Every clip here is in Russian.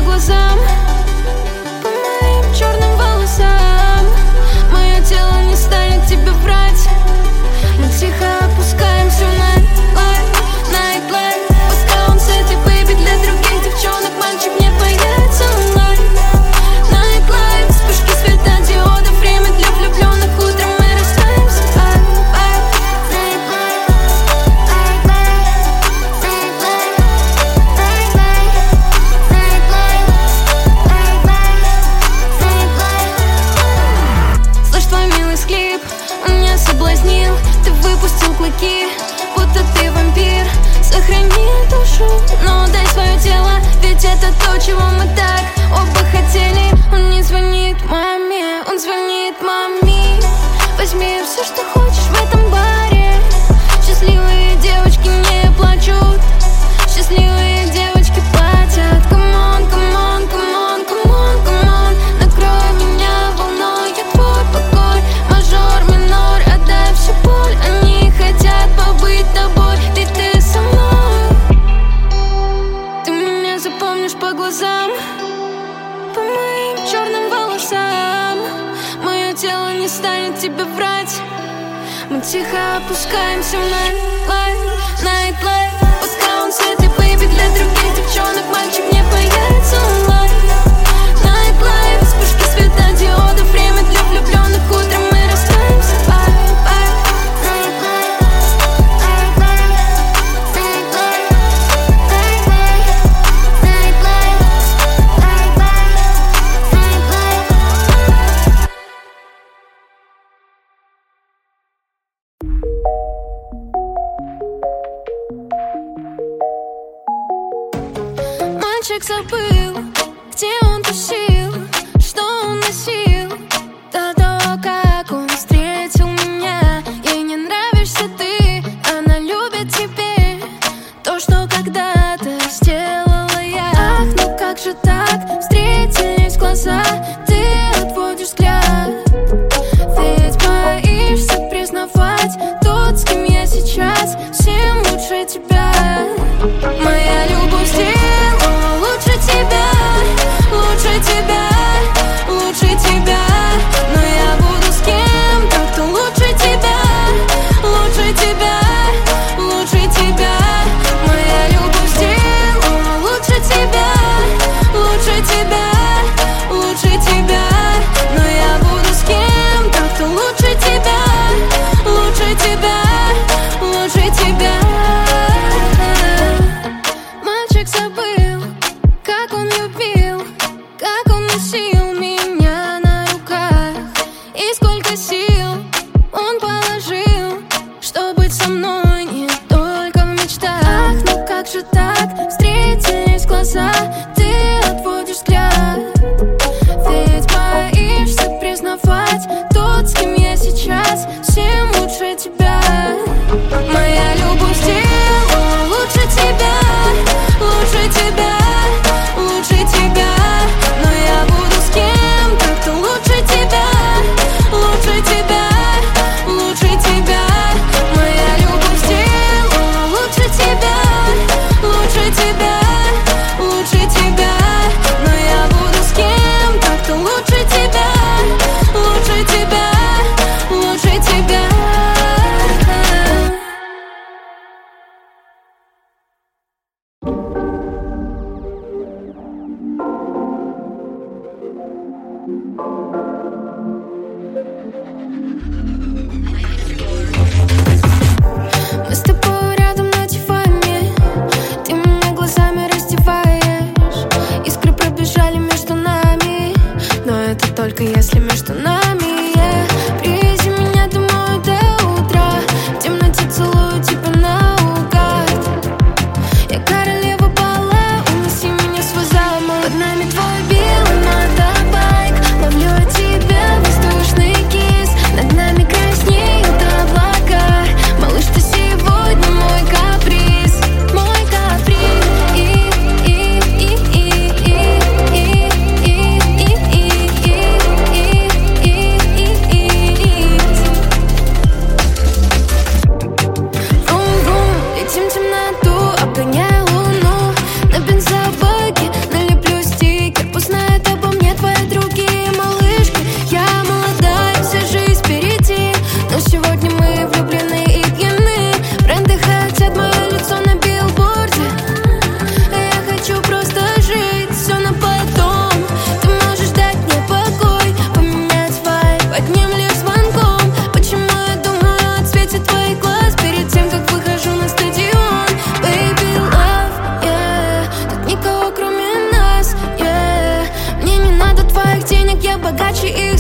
глазам, по моим черным волосам. Мое тело не станет тебе врать. Мы тихо опускаемся в night life. Пока он с этой бэйби для других девчонок, мальчик не появится онлайн. Night life, вспышки светодиода, время для влюбленных, утром мы расстаемся. Слышь, твой милый склип, он меня соблазнил. Ты выпустил клыки, будто ты вампир. Сохрани душу, но дай свое тело, ведь это то, чего мы так оба хотели. Он не звонит маме, он звонит маме. Возьми все, что хочешь в этом баре. Счастливые девочки не плачут, счастливые девочки платят. Come on, come on, come on, come on, come on. Накрой меня волной, я твой покой. Мажор, минор, отдай всю боль. Они хотят побыть тобой, ведь ты со мной. Ты меня запомнишь по глазам, по моим черным волосам. Мое тело не станет тебе врать. Мы тихо опускаемся в night life. Пока он с этой бэйби для других девчонок, мальчик не появится онлайн. Night life, вспышки светодиода, время для влюбленных, утром мы расстаемся. Мальчик забыл, где он тусил, что он носил до того, как он встретил меня. Ей не нравишься ты, она любит теперь то, что когда-то сделала я. Ах, ну как же так, встретились глаза, ты отводишь взгляд. Ведь боишься признавать, тот, с кем я сейчас, всем лучше тебя. Моя любовь сделала лучше тебя, лучше тебя.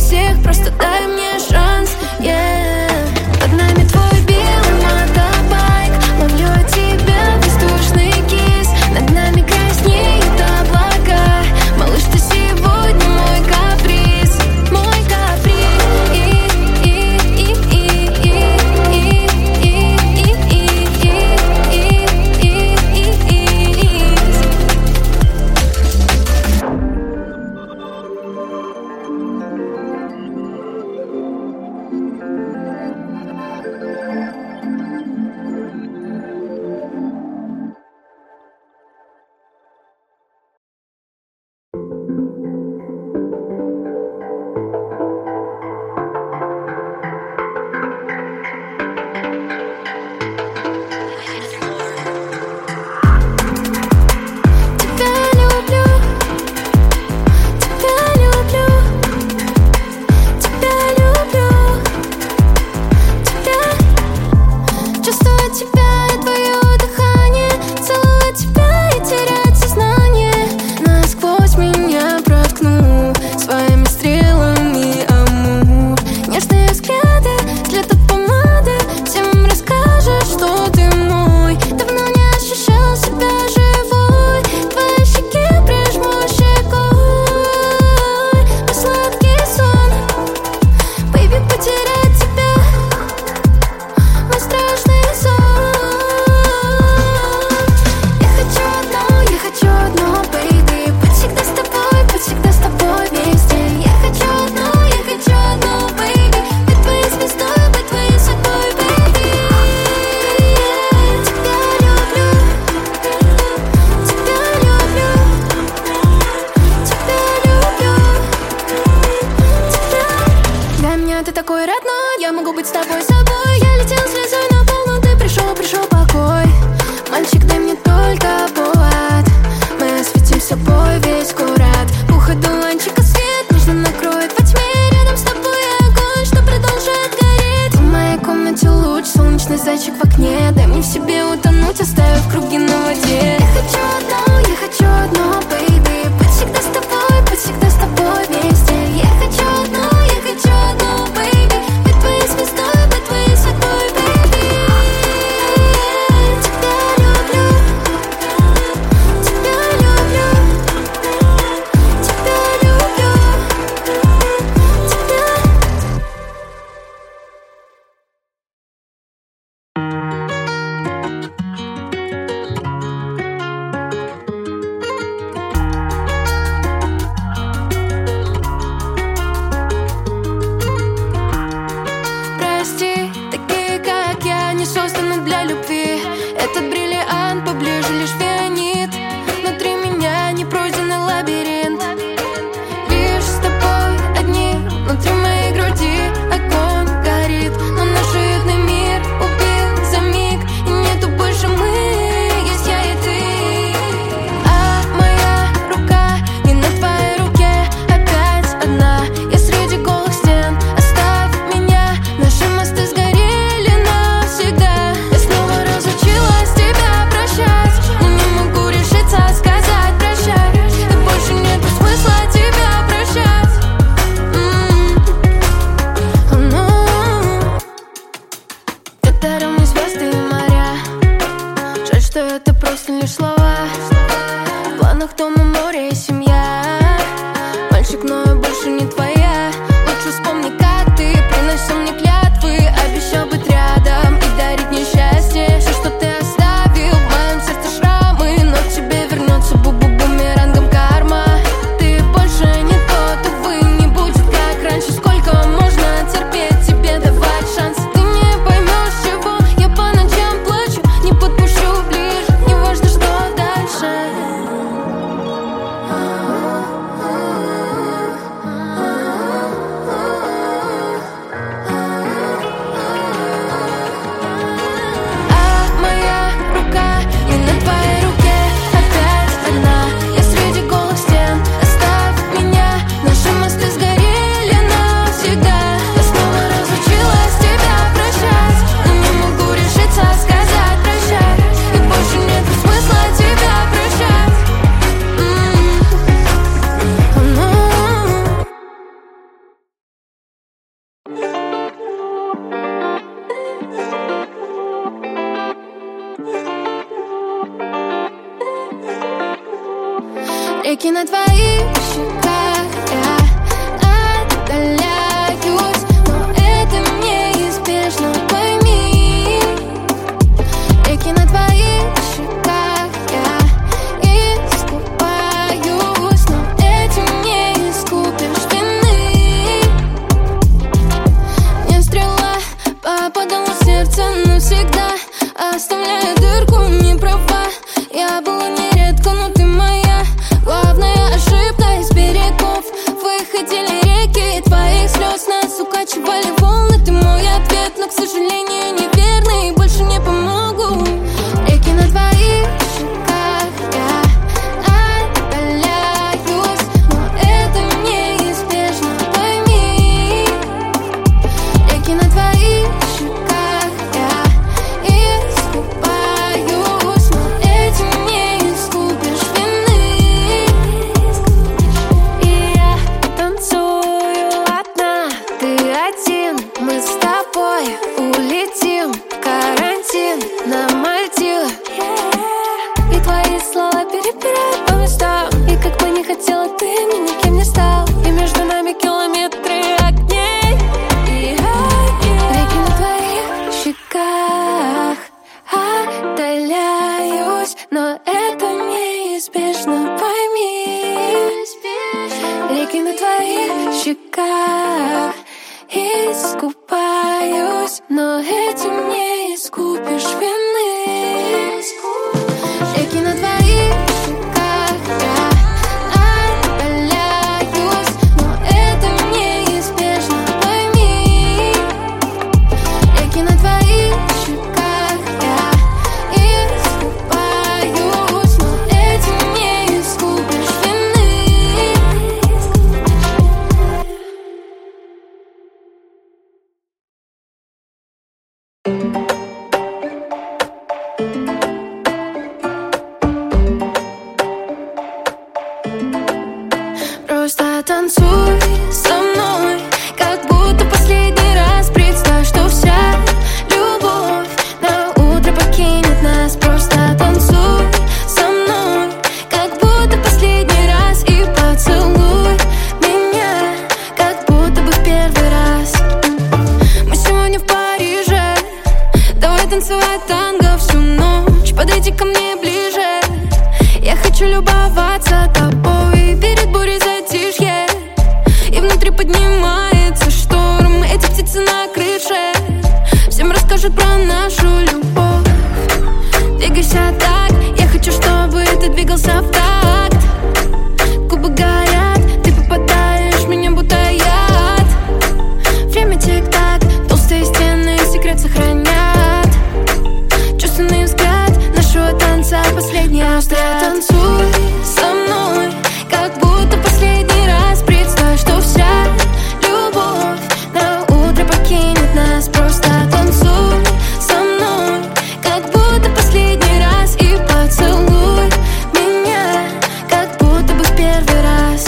всех, просто дай мне шанс, Под нами твой белый мотобайк, ловлю от тебя воздушный кис. Над нами краснеют облака, малыш, ты сегодня мой каприз, мой каприз. Ты такой родной, я могу быть с тобой собой. Я летел слезой на пол, но ты пришел покой. Мальчик, дай мне только повод, мы осветим собой весь город. Пух и дуванчика свет нежно накроет во тьме. Рядом с тобой огонь, что продолжает гореть. В моей комнате луч, солнечный зайчик в окне. Дай мне в себе утонуть, оставив круги на воде. Я хочу одно, бэйби. Быть всегда с тобой вместе. Я хочу одно, бэйби. Быть твоей звездой, быть твоей судьбой, бэйби. Тебя люблю, тебя люблю, тебя люблю, тебя. Прости, такие как я не созданы для любви. Этот бриллиант поближе лишь фианит. Внутри меня непройденный лабиринт. Лишь с тобой одни, внутри моей груди огонь горит. Но наш уютный мир убил за миг, и нету больше мы, есть я и ты. А моя рука не на твоей руке, опять одна. Я среди голых стен, оставь меня. Наши мосты сгорели навсегда. Я снова разучилась тебя прощать, но не могу решиться сказать прощай. И больше нету смысла тебя прощать. Ты дарил мне звезды и моря. Жаль, что это просто лишь слова. В планах дом и море и семья. Мальчик, но я больше не твоя. Лучше вспомни, как ты приносил мне клятвы. Обещал быть рядом и дарить мне счастье. Все, что ты оставил в моем сердце шрамы, но к тебе вернется бумерангом карма. Ты больше не тот, увы, не будет как раньше. Сколько можно терпеть, тебе давать шанс? Ты не поймешь, чего я по ночам плачу. Не подпущу ближе, не важно, что дальше. Реки на твоих щеках я отдаляюсь, но это неизбежно, пойми. Реки на твоих щеках я искупаюсь, но этим не искупишь вины. Мне стрела попадала в сердце навсегда, оставляя дырку, не права. Я была нередко, но ты моя главная ошибка из берегов. Выходили реки твоих слез, нас укачивали волны. Ты мой ответ, но, к сожалению, неверный, больше не помогу. Реки на твоих щеках я отдаляюсь, но это неизбежно, пойми. Реки на твоих щеках я искупаюсь, но этим не искупишь вины. И я танцую одна, ты один. Мы с тобой улетим в карантин на Мальдивы. И твои слова перебирают по местам. И как бы не хотела ты, мне никем не стал. И между нами километры огней. Реки на твоих щеках отдаляюсь, но это неизбежно, пойми. Реки на твоих щеках искупаюсь, но этим не искупишь вины. Реки на твоих щеках я отдаляюсь, но это неизбежно, пойми. Реки на твоих щеках я искупаюсь, но этим не искупишь вины. Просто танцуй со мной, как будто последний раз. Представь, что вся любовь на утро покинет нас. Просто танцуй со мной, как будто последний раз. И поцелуй меня, как будто бы в первый раз. Мы сегодня в Париже, давай танцевать танго всю ночь. Подойди ко мне ближе, я хочу любоваться тобой. Перед бурей затишье, и внутри поднимается шторм. Эти птицы на крыше всем расскажут про нашу любовь. Двигайся так, я хочу, чтобы ты двигался в такт. Губы горят, ты попадаешь в меня будто яд. Время тик-так, толстые стены секрет сохранят. Чувственный взгляд нашего танца последняя встреча. Танцуй со мной, как будто последний раз. Представь, что вся любовь на утро покинет нас. Просто танцуй со мной, как будто последний раз. И поцелуй меня, как будто бы в первый раз.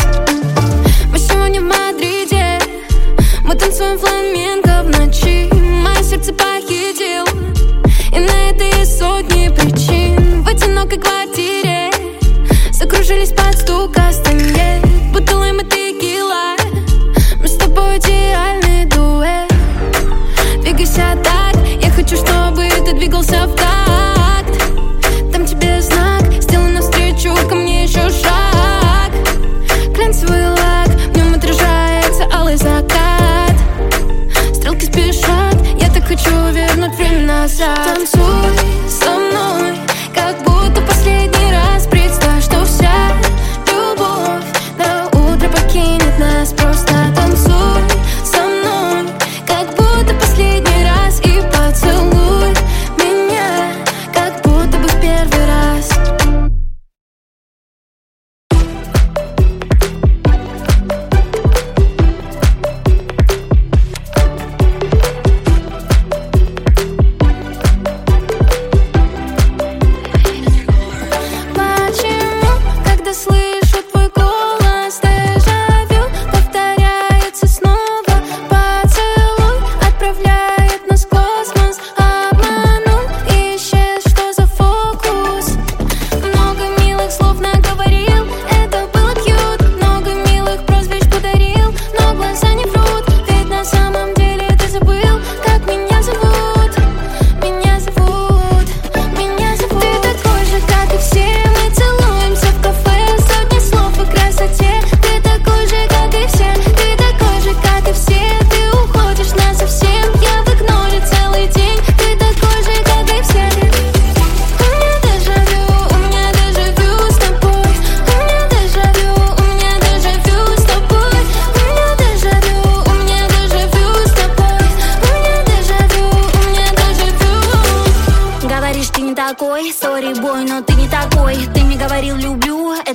Мы сегодня в Мадриде, мы танцуем фламенко в ночи. Мое сердце похитил, и на это есть сотни причин. В одинокой квартире закружились под стук кастаньет. Бутылы мы текила, мы с тобой идеальный дуэт. Двигайся так, я хочу, чтобы ты двигался в такт. Дам тебе знак, сделай навстречу ко мне еще шаг. Глянцевый лак, в нем отражается алый закат. Стрелки спешат, я так хочу вернуть время назад. Танцуй со мной, как будто последний раз. Представь, что вся любовь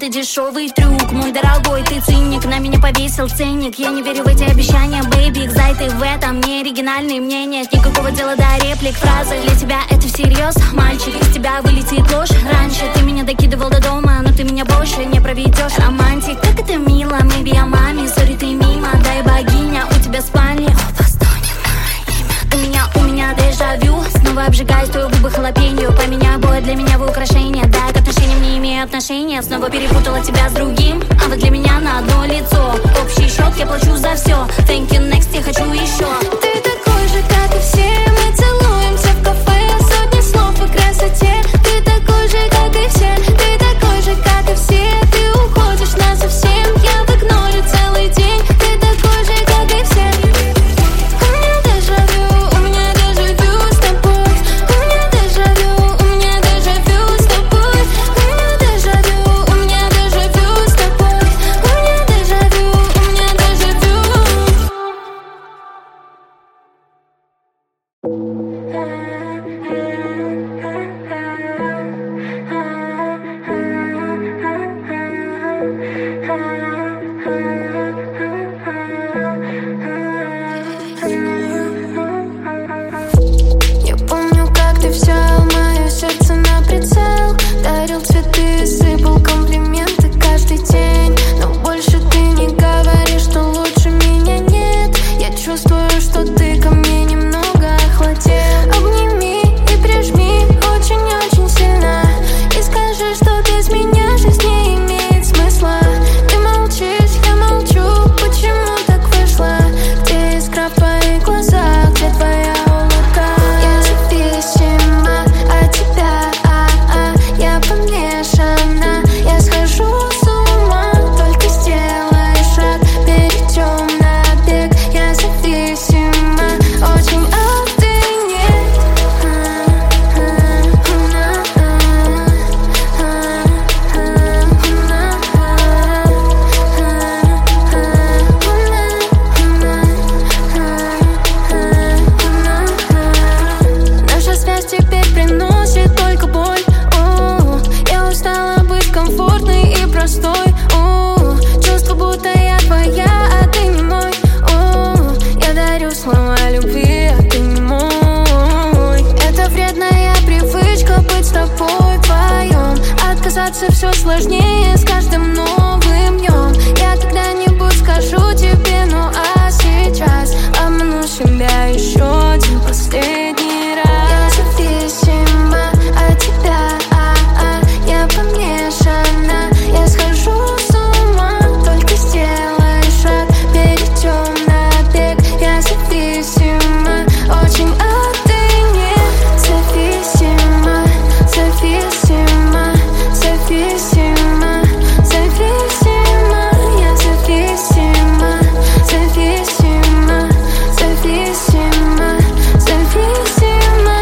это дешевый трюк. Мой дорогой, ты циник, на меня повесил ценник. Я не верю в эти обещания, бэйби. Зай, ты в этом не оригинальный. Мне нет никакого дела до реплик, фразы. Для тебя это всерьез, мальчик. Из тебя вылетит ложь. Раньше ты меня докидывал до дома, но ты меня больше не проведешь. Романтик, как это мило, maybe я маме. Сори, ты мимо, дай богиня, у тебя спальня. У меня дежавю. Снова обжигаюсь, твои губы халапеньо. Поменяй обои для меня вы украшения. Да, к отношениям не имею отношения. Снова перепутала тебя с другим, а вот для меня на одно лицо. Общий счет, я плачу за все. Thank you, next, я хочу еще. Ты такой же, как и все. Мы целуемся в кафе. Сотни слов о красоте. Ты такой же, как и все. Ты такой же, как и все. Ты уходишь насовсем. Я в игноре целый день. Ты такой же, как и все. Все сложнее с каждым новым днем. Я когда-нибудь скажу тебе, ну а сейчас обману себя еще один последний раз. Я зависима от тебя, я помешана. Я схожу с ума, только сделай шаг, перейдем на бег. Я зависима, очень от ты не зависима, зависима. Зависима, зависима, я зависима, зависима, зависима, зависима.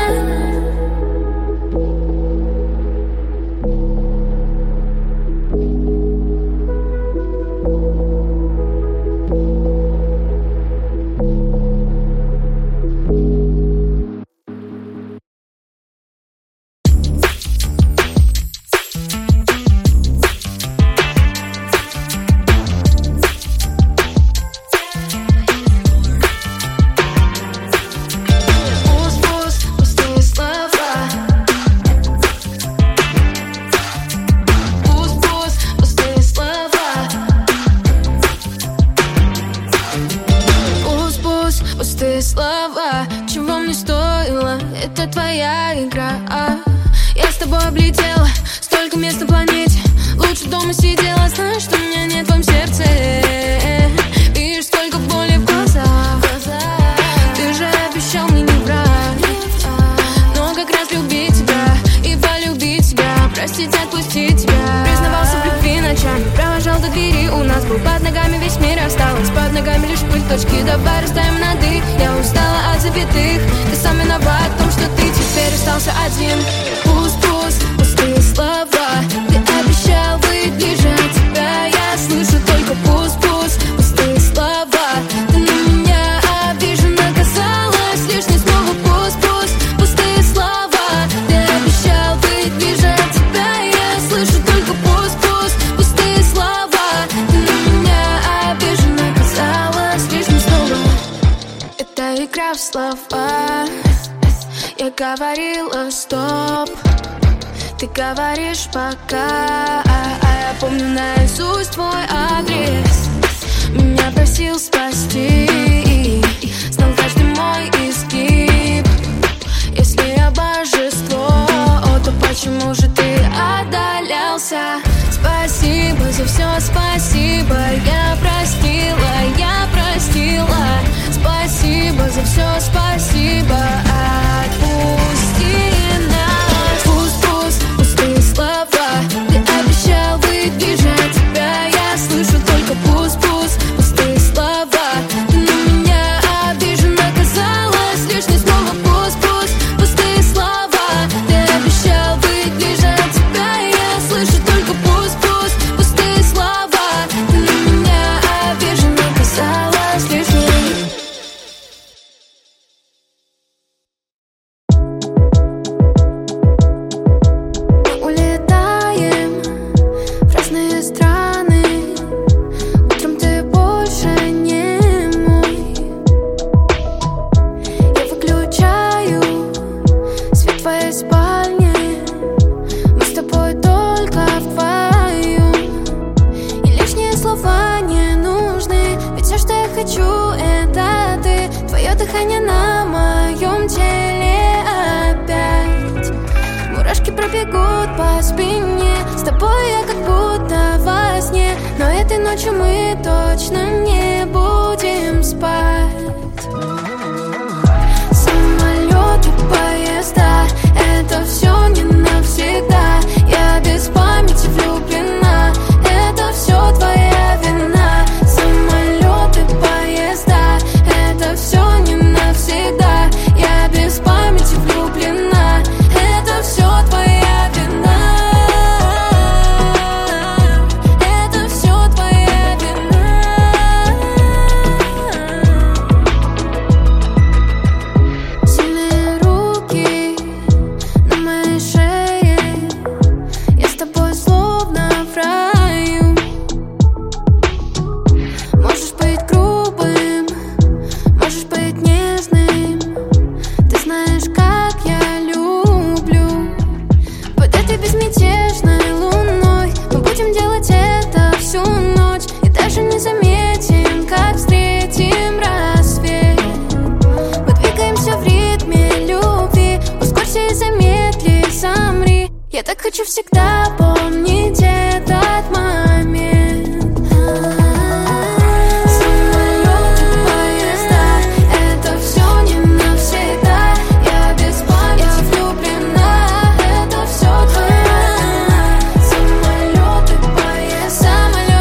Пустые слова, чего мне стоило, это твоя игра. Я с тобой облетела столько мест на планете. Лучше дома сидела, знаешь, что меня нет в твоем сердце. Видишь, сколько боли в глазах. Ты же обещал мне не врать, но как раз любить тебя и полюбить тебя, простить, отпустить тебя. Признавался в любви ночами, провожал до двери. У нас был под ногами весь мир, осталось под ногами лишь пыль. Точки давай расставим на «ты». Я устала от запятых. Ты сам виноват в том, что ты теперь остался один. Пусть, пустые слова. Ты обещал быть ближе, от тебя я слышу только пусть, пустые слова. Ты на меня обижена, казалось, лишь не снова пусть, пустые слова. Ты обещал быть ближе, от тебя я слышу только пусть, пустые слова. Я говорила стоп, ты говоришь пока. Я помню наизусть твой адрес. Меня просил спасти, знал каждый мой изгиб. Если я божество, то почему же ты отдалялся? Спасибо за все, спасибо. Я простила, я простила. Спасибо за все, спасибо. Отпусти нас. Пусть, пустые слова. Ты обещал выдвижать тебя. Я слышу только пусть, пустые слова. Ты на меня обижен, оказалось лишнее слово. Пусть, пустые слова. Ты обещал выдвижать тебя. Я слышу только пусть, пустые слова. Ты на меня обижен, оказалось лишнее. Дыхание на моем теле опять. Мурашки пробегут по спине. С тобой я как будто во сне. Но этой ночью мы точно не будем спать. Самолеты, поезда, это все не навсегда. Я без памяти влюблена. Это все твоя вина. Самолеты, поезда, это все не навсегда. Я без памяти влюблена. Это все твоя вина. Это все твоя вина. Сильные руки на моей шее. Я с тобой словно в раю. Можешь быть грубым, можешь быть нежным. Ты знаешь, как я люблю. Под этой безмятежной луной мы будем делать это всю ночь. И даже не заметим, как встретим рассвет. Мы двигаемся в ритме любви. Ускорься и замедли, замри. Я так хочу всегда помнить этот момент. Самолеты, поезда, это все не навсегда. Я без памяти влюблена. Это все твоя вина. Самолеты, поезда,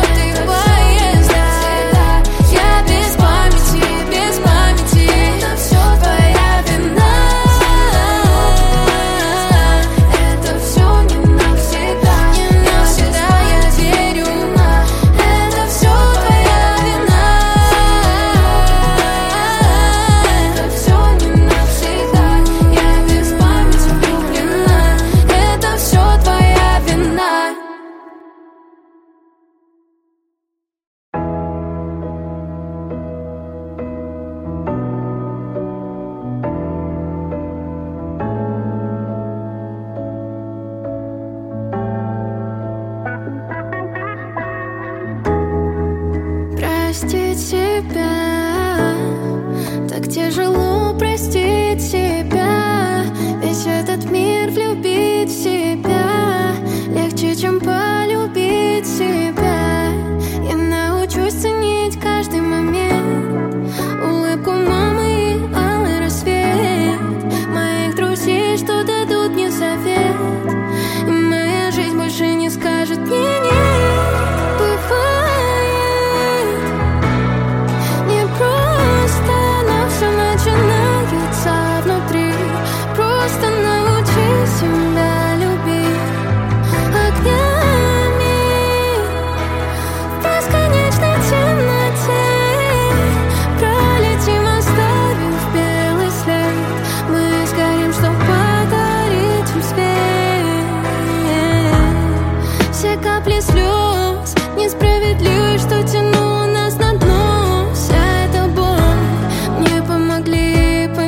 я без памяти, без памяти. Это все твоя вина. Это все не навсегда, не навсегда. Я верю, это все твоя вина. Это все не навсегда. Я без памяти влюблена. Это все твоя вина. Простить себя, так тяжело простить себя. Весь этот мир влюбить в себя легче, чем полюбить себя. Я научусь ценить каждый момент. Улыбку мамы и алый рассвет. Моих друзей, что дадут мне совет. И моя жизнь больше не скажет мне нет. Бывает не просто, но все начинается внутри. Просто научись себя любить огнями в бесконечной темноте. Пролетим, оставив белый след. Мы сгорим, чтоб подарить им свет. Все капли слез несправедливы, что тянуло нас на дно. Вся эта боль мне помогли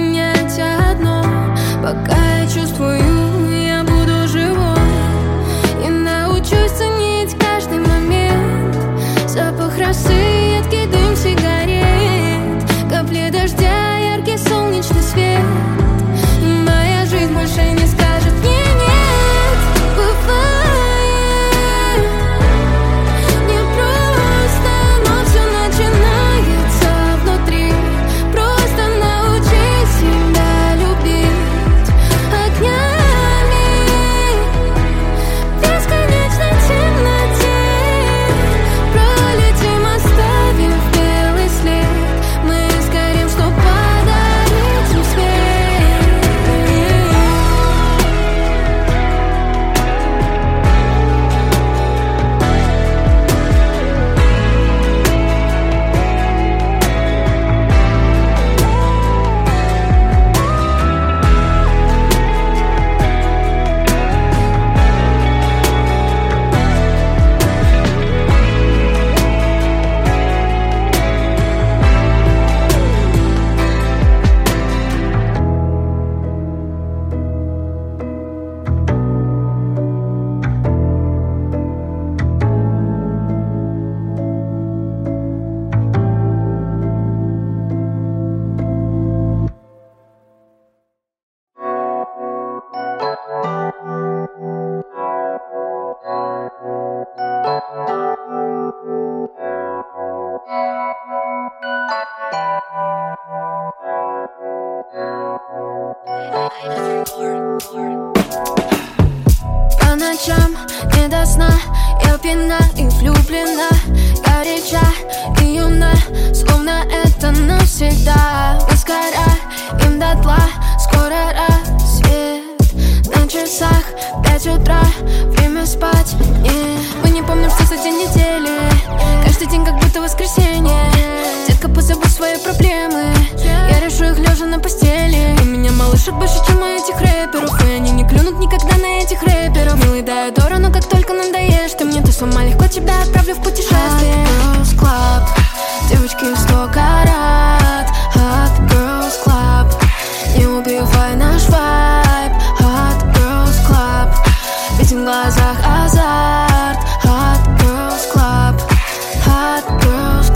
Уверена и влюблена, горяча и юна, словно это навсегда. Мы сгораем дотла, скоро рассвет. На часах 5 утра, время спать. Мы не помним, что за день недели. Каждый день как будто воскресенье. Детка, позабудь свои проблемы, я решу их лежа на постели. И меня малышат больше, чем у этих рэперов, и они не клюнут никогда на этих рэперов. Милый Дайодора, но как только надоешь ты мне, то с ума легко тебя отправлю в путешествие. Hot Girls Club, девочки в 100 карат. Hot Girls Club, не убивай наш вайб. Hot Girls Club, ведь в глазах азарт. Hot Girls Club, Hot Girls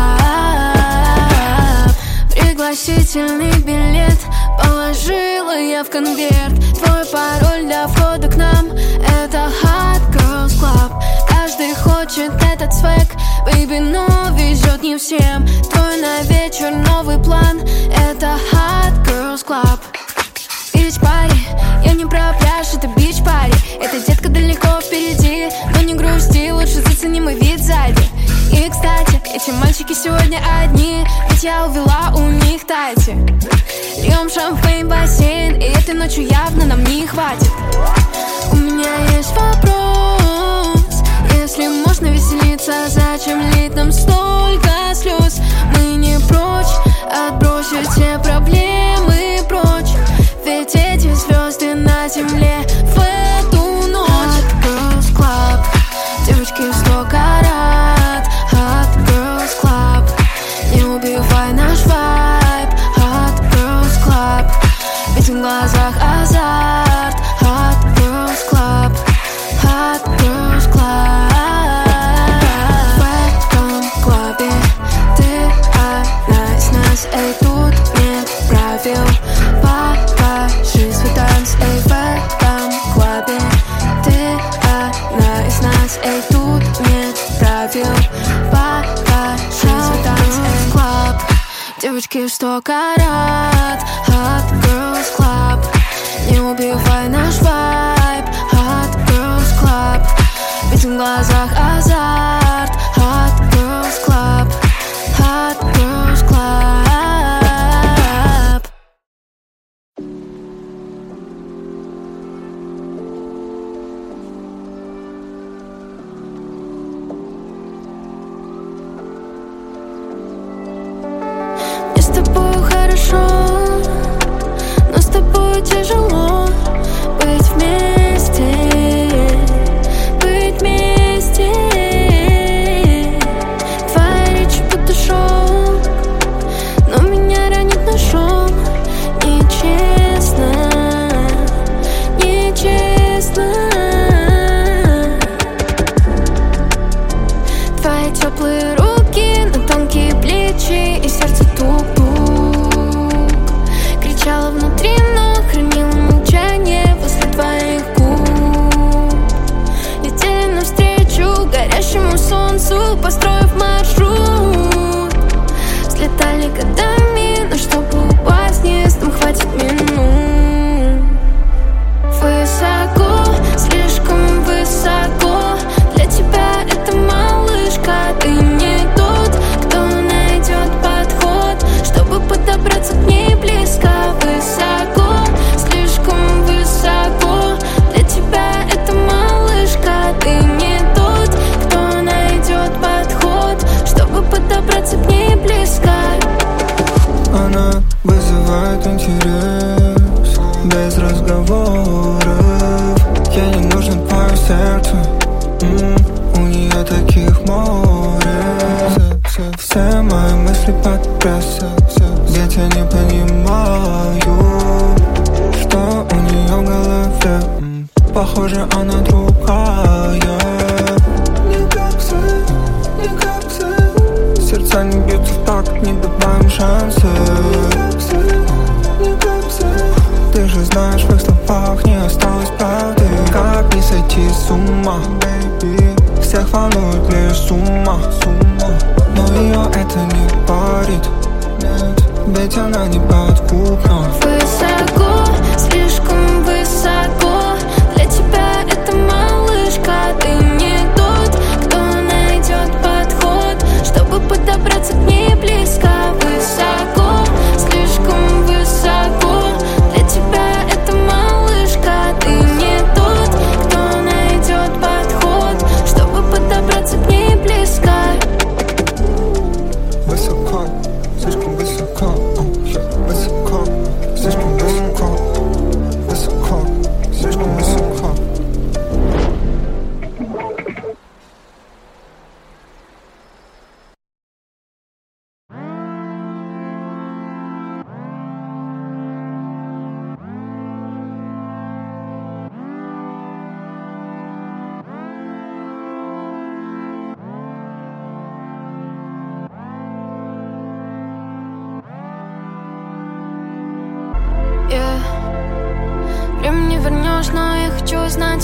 Club. Пригласительный билет положила я в конверт. Твой пароль для входа к нам — это Hot Girls Club. Каждый хочет этот свек, baby, но везет не всем. Твой на вечер новый план — это Hot Girls Club. Бич-пари, я не про пляж, это бич-пари. Эта детка далеко впереди, но не грусти, лучше зацени мой вид сзади. И, кстати, эти мальчики сегодня одни, ведь я увела у них тайти. Льем шампейн, бассейн, и этой ночью явно нам не хватит. У меня есть вопрос: если можно веселиться, зачем лить нам столько слез? Мы не прочь отбросить все проблемы прочь, ведь эти звезды на земле в эту ночь. Hot Girls Club, девочки в 100 карат. Hot Girls Club, не убивай наш вайб. Hot Girls Club, ведь в глазах азарт. Hot Girls Club, Hot Girls Club. В этом клубе ты одна из нас, эй, тут нет правил. Покажи свой танц, эй, в этом клубе ты одна из нас, эй, тут нет правил. Покажи свой танц, эй, клуб, девочки в 100 карат. Hot Girls Club, не убивай наш вайб. Hot Girls Club, ведь в глазах азарт. Hot Girls Club, Hot Girls Club. Мне с тобой хорошо, но с тобой тяжело быть вместе, быть вместе. Твоя речь будто шок, но меня ранит наш шум. Нечестно, нечестно. Твои теплые руки на тонкие плечи, и сердце тук-тук. Кричала внутри, но хранила молчание возле твоих губ. Летели навстречу горящему солнцу, построив маршрут. Взлетали годами, но чтобы упасть вниз, нам хватит минут. Высоко, слишком высоко, для тебя это малышка. Ты не тот, кто найдет подход, чтобы подобраться к ней близко. Высоко, слишком высоко, для тебя это малышка. Ты не тот, кто найдет подход, чтобы подобраться к ней близко. Она вызывает интерес без разговоров. Ей не нужно твое сердце, у нее таких море. Все мои мысли под прессом, ведь я не понимаю, что у нее в голове. Похоже, она другая. Не как все, не как все. Сердца не бьются в такт, не добавим шансы. Не как все. Ты же знаешь, в их словах не осталось правды. Как не сойти с ума, baby? Всех волнует лишь сумма. Но ее это не парит, нет, ведь она не подкупна. Высоко, слишком высоко, для тебя это малышка. Ты не тот, хочу узнать,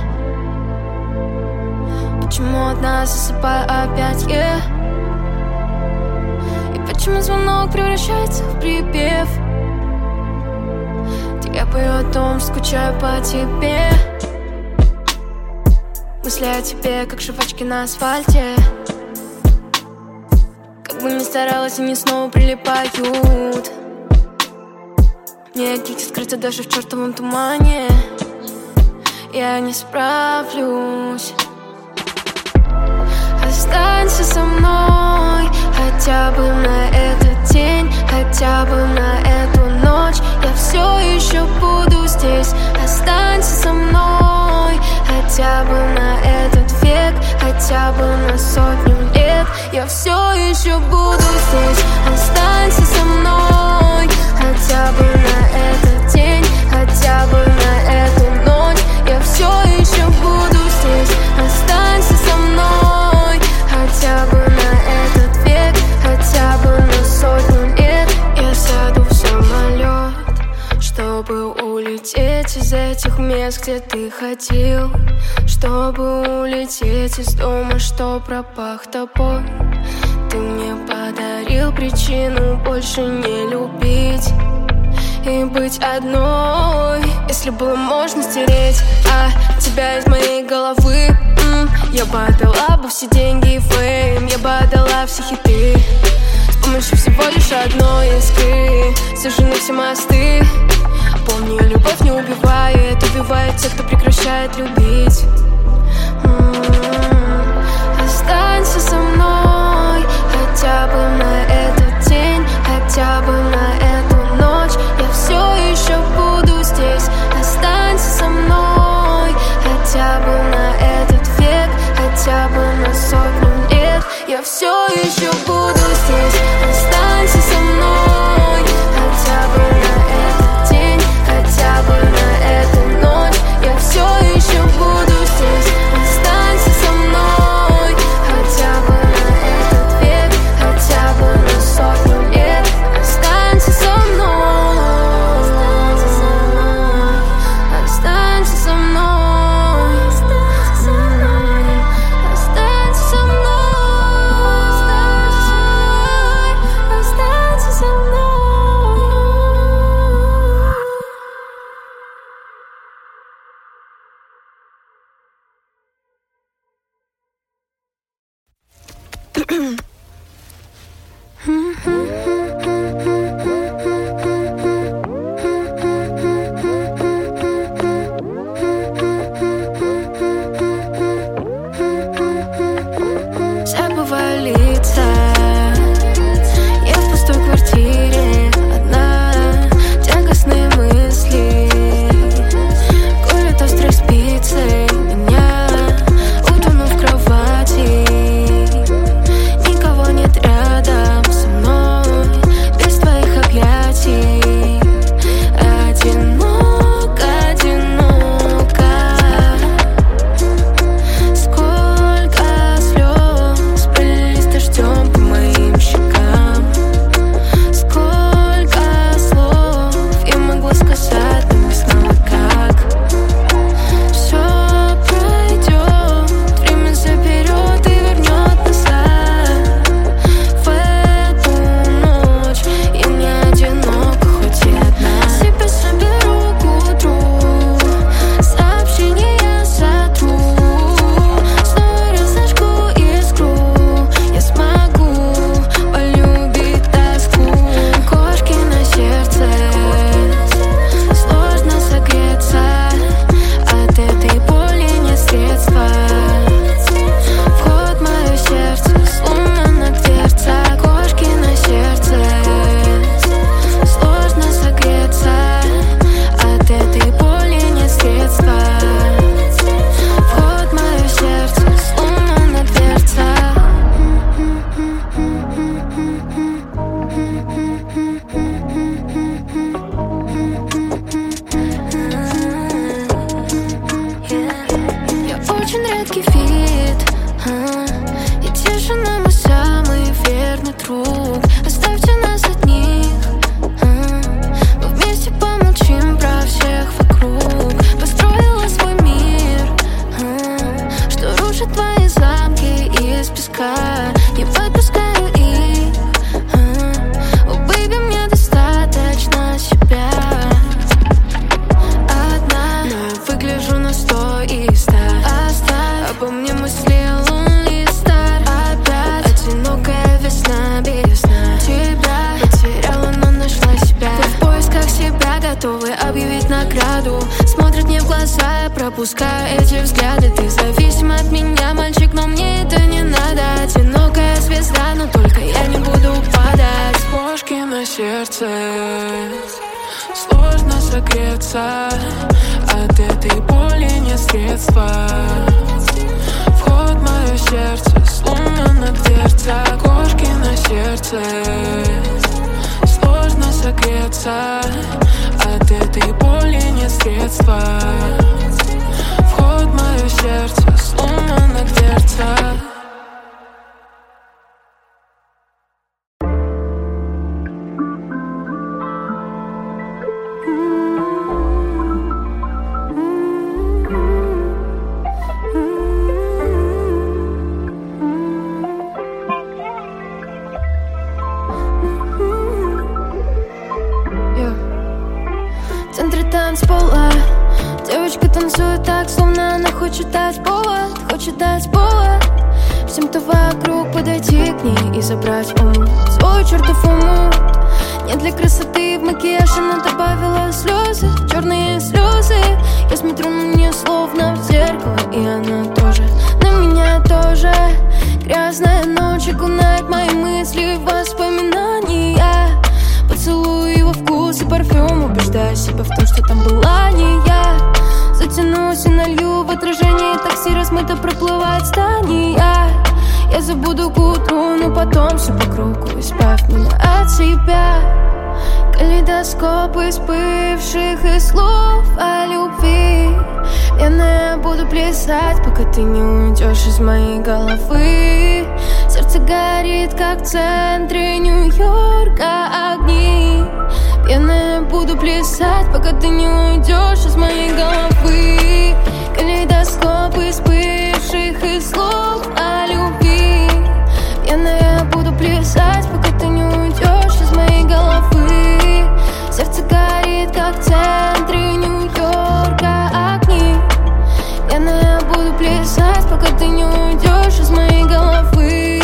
почему одна засыпаю опять, и почему звонок превращается в припев, где я пою о том, что скучаю по тебе. Мысли о тебе, как жвачки на асфальте, как бы ни старалась, они снова прилипают. Мне от них скрыто даже в чертовом тумане. Я не справлюсь. Останься со мной хотя бы на этот день, хотя бы на эту ночь. Я все еще буду здесь. Останься со мной хотя бы на этот век, хотя бы на 100 лет. Я все еще буду здесь. Останься со мной хотя бы на этот день, хотя бы на эту ночь. Я все еще буду здесь. Останься со мной хотя бы на этот век, хотя бы на 100 лет. Я сяду в самолет, чтобы улететь из этих мест, где ты ходил, чтобы улететь из дома, что пропах тобой. Ты мне подарил причину больше не любить и быть одной. Если было можно стереть тебя из моей головы, я бы отдала бы все деньги и фейм, я бы отдала все хиты с помощью всего лишь одной искры. Сожжены все мосты. Помни, любовь не убивает, убивает тех, кто прекращает любить. Останься со мной хотя бы на этот день, хотя бы на эту ночь. Я все еще буду здесь. Останься со мной хотя бы на этот век, хотя бы на 100 лет. Я все еще буду здесь. Останься со мной хотя бы на этот день, хотя бы на эту ночь. Я все еще буду здесь. Останься со мной хотя бы на этот век, хотя бы на 100 лет. Останься со мной, останься со мной, останься со мной, останься со мной, останься со мной. Забываю лица. Я в пустой квартире одна. Тягостные мысли колят острой спицей меня. Утону в кровати. Никого нет рядом со мной. Без твоих объятий. Одиноко, одиноко. Сколько слез пролились дождем по моим щекам. Сколько слов я могла сказать, но не знала как. Все пройдет, время заберет и вернет назад. В эту ночь я не одинока, хоть и одна. Себя соберу к утру, сообщения сотру. Снова разожгу искру. Я смогу полюбить тоску. Кошки на сердце. Сложно согреться. От этой боли нет средства. Вход в мое сердце, сломана дверца. Кошки на сердце. Сложно согреться. От этой боли нет средства. Вход в мое сердце, сломана дверца. Я очень редкий вид, и тишина мой самый верный друг. Оставьте нас одних, мы вместе помолчим про всех вокруг. Построила свой замки из песка. Не подпускаю их. О, бэйби, мне достаточно себя. Одна, но я выгляжу на 100 и 100. Оставь обо мне мысли Lonely Star. Опять одинокая весна без сна. Тебя потеряла, но нашла себя. Вы в поисках себя готовы объявить награду. Смотрят мне в глаза, я пропускаю эти взгляды. Ты зависим от меня, мальчик, но мне это не надо. Одинокая звезда, но только я не буду падать. Кошки на сердце, сложно согреться. От этой боли нет средства. Вход в мое сердце, сломана дверца. Кошки на сердце, сложно согреться. От этой боли нет средства. Вход в мое сердце, сломана дверца. В центре танцпола девочка танцует так, словно она хочет дать повод. Хочет дать повод всем, кто вокруг, подойти к ней и забрать свой чертов умут. Не для красоты в макияж она добавила слезы, черные слезы. Я смотрю на нее словно в зеркало, и она тоже на меня тоже. Грязная ночь окунает мои мысли в воспоминания. Поцелую его вкус и парфюм, убеждаю себя в том, что там была не я. Затянусь и налью в отражение такси, размыто проплывает здание. Я забуду к утру, но потом все по кругу. Избавь меня от себя. Калейдоскоп из бывших и слов о любви. Я буду плясать, пока ты не уйдешь из моей головы. Сердце горит, как в центре Нью-Йорка огни. Пьяная буду плясать, пока ты не уйдешь из моей головы. Калейдоскоп из бывших и слов о любви. Пьяная буду плясать, пока ты не уйдешь из моей головы. Сердце горит, как в центре Нью-Йорка огни. Пьяная буду плясать, пока ты не уйдешь из моей головы.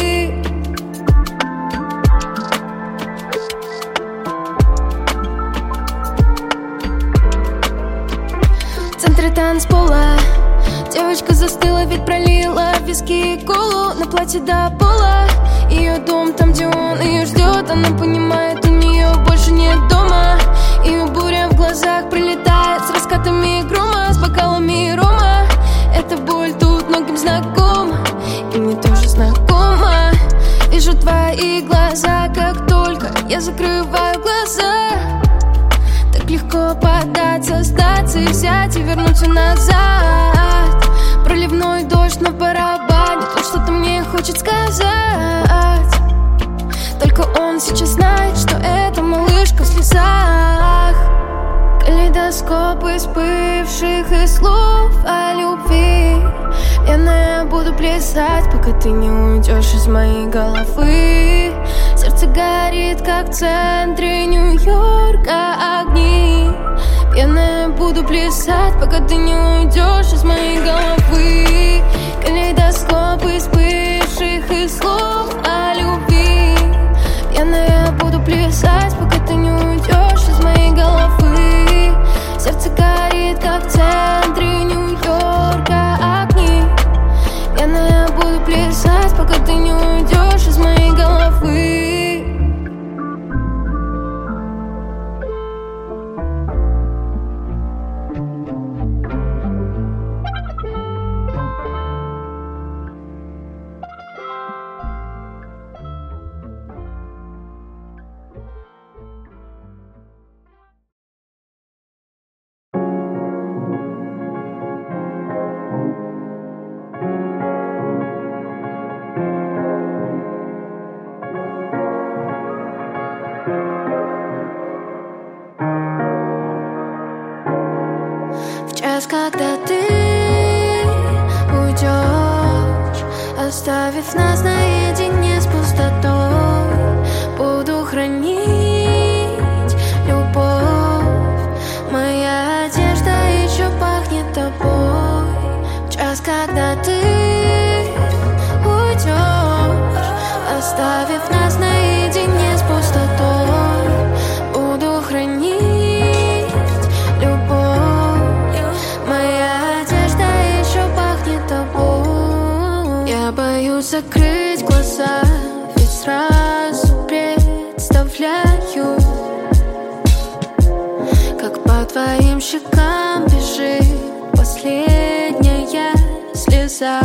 В центре танцпола девочка застыла, ведь пролила виски и колу на платье до пола. Ее дом там, где он ее ждет. Она понимает, у нее больше нет дома. Ее буря в глазах прилетает с раскатами грома, с бокалами рома. Эта боль тут многим знакома, и мне тоже знакома. Вижу твои глаза, как только я закрываю глаза. Так легко поддаться, сдаться и взять и вернуться назад. Проливной дождь на барабане, то что-то мне хочет сказать. Только он сейчас знает, что это малышка в слезах. Калейдоскоп из бывших и слов о любви. Я буду плясать, пока ты не уйдешь из моей головы. Сердце горит, как в центре Нью-Йорка огни. Я буду плясать, пока ты не уйдешь из моей головы. Калейдоскоп из бывших и слов о любви. Я буду плясать, пока ты не уйдешь из моей головы. Сердце горит, как в центре Нью-Йорка огни. Я буду плясать, пока ты не уйдешь из моей головы. Оставив нас наедине с пустотой, буду хранить любовь. Моя одежда еще пахнет тобой. В час, когда ты уйдешь, оставив нас наедине с пустотой, буду хранить любовь. Моя одежда еще пахнет тобой. Я боюсь закрыть глаза, ведь сразу представляю, как по твоим щекам бежит последняя слеза.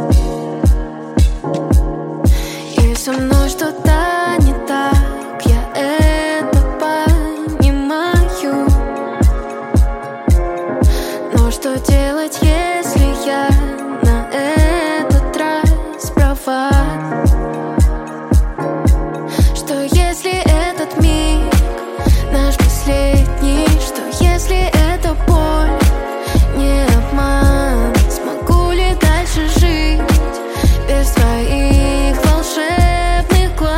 И со мной что-то не так, я это понимаю. Но что делать, если я на этот раз права? Что если этот миг наш последний? Что если это боль, не обман? Смогу ли дальше жить без твоих волшебных глаз?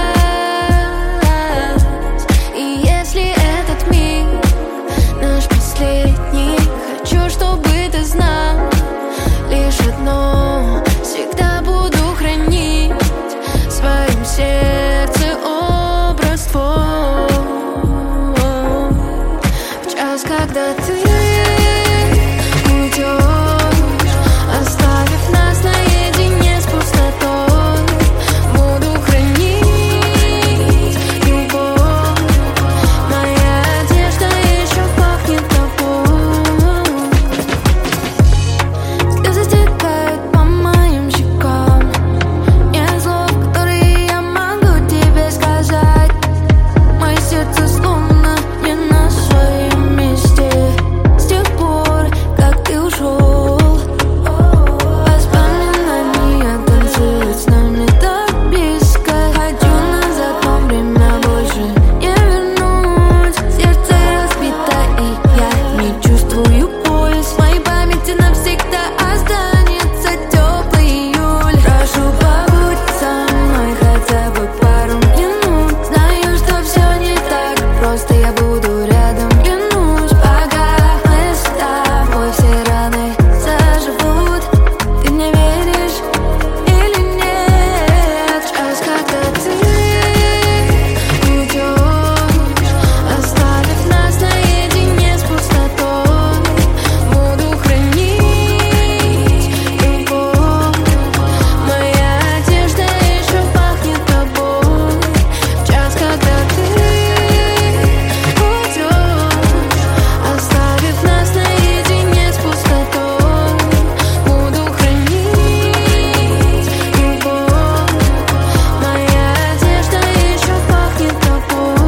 И если этот миг наш последний, хочу, чтобы ты знал лишь одно: всегда буду хранить в своем сердце образ твой. В час, когда ты уйдешь, оставив нас наедине с пустотой, буду хранить любовь. Моя одежда еще пахнет тобой. Слезы стекают по моим щекам. Нет слов, которые я могу тебе сказать. Мое сердце словно не на своем месте с тех пор, как ты ушел. Воспоминания танцуют с нами так близко. Хочу назад, но время больше не вернуть. Сердце разбито, и я не чувствую пульс. В моей памяти навсегда останется теплый июль. Прошу, побудь со мной хотя бы пару минут. Знаю, что все не так просто, я буду рядом, клянусь. Пока мы с тобой, все раны заживут. Ты мне веришь или нет? В час, когда ты уйдешь, оставив нас наедине с пустотой, буду хранить любовь. Моя одежда еще пахнет тобой. В час, когда ты уйдешь, оставив нас наедине с пустотой, буду хранить любовь. Моя одежда еще пахнет тобой.